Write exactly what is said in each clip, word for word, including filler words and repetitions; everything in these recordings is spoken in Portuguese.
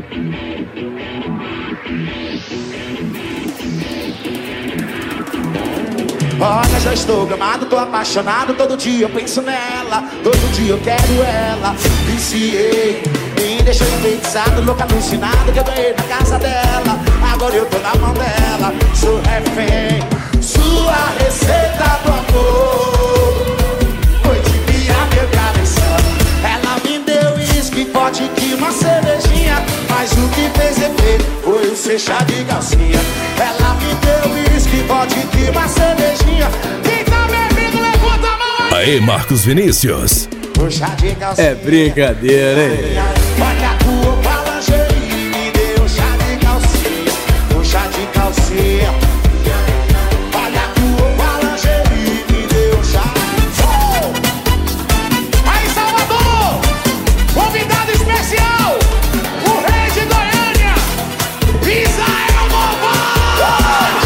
Olha, já estou gramado, tô apaixonado. Todo dia eu penso nela, todo dia eu quero ela. Viciei, me deixou enfeitiçado, louco, alucinado, que eu ganhei na casa dela. Agora eu tô na mão dela, sou refém. Sua receita do amor foi desviar meu cabeção. Ela me deu uísque, vodka e uma cervejinha, mas o que fez efeito foi o seu chá de calcinha. Ela me deu uísque, vodka e uma cervejinha. Quem tá bebendo, levanta a mão aí. Aê, Marcos Vinícius. O chá de calcinha. É brincadeira, hein? Olha a tua palangeria, me deu chá de calcinha. O chá de calcinha. Olha a tua palangeria, me deu chá. Oh! Aí, Salvador! Convidado especial, o rei de Goiânia, Israel Movaes!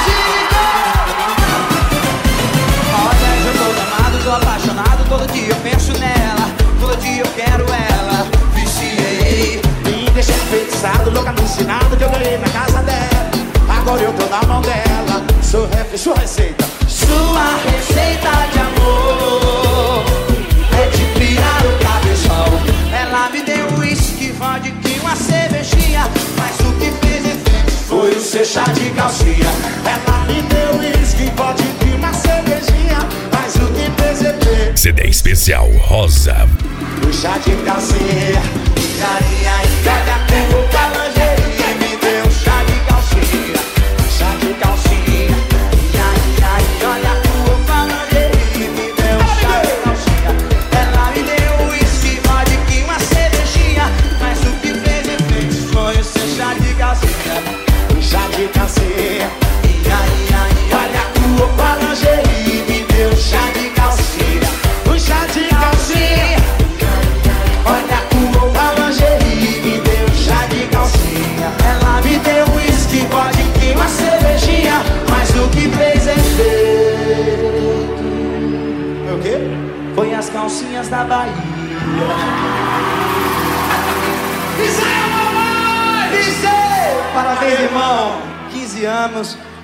Olha, eu tô amado, tô apaixonado. Todo dia eu penso nela, todo dia eu quero ela. Viciei, me deixei enfeitiçado, louco, alucinado, que eu ganhei na casa dela. Agora eu tô na mão dela, sou ref, sua receita. Sua receita de amor é de pirar o cabeção. Ela me deu uísque, vodka e uma cervejinha, mas o que fez efeito foi o seu chá de calcinha. Ela me deu uísque, vodka e uma cervejinha, mas o que fez efeito C D especial Rosa. o chá de calcinha. E aí, aí, olha a tua palangeria, me deu chá de calcinha. Chá de calcinha. E aí, aí, olha a tua palangeria, me deu chá de calcinha. Ela me deu uísque, vodka e uma cervejinha, mas o que fez efeito foi o seu chá de calcinha. O chá de calcinha. E aí, aí, olha a tua palangeria, me deu chá de calcinha. O chá de calcinha. Olha a tua palangeria, me deu chá de calcinha. Ela me deu uísque, vodka e uma cervejinha, mas o que fez efeito foi o quê? Foi as calcinhas da Bahia. Israel Movaes! Parabéns, irmão. quinze anos.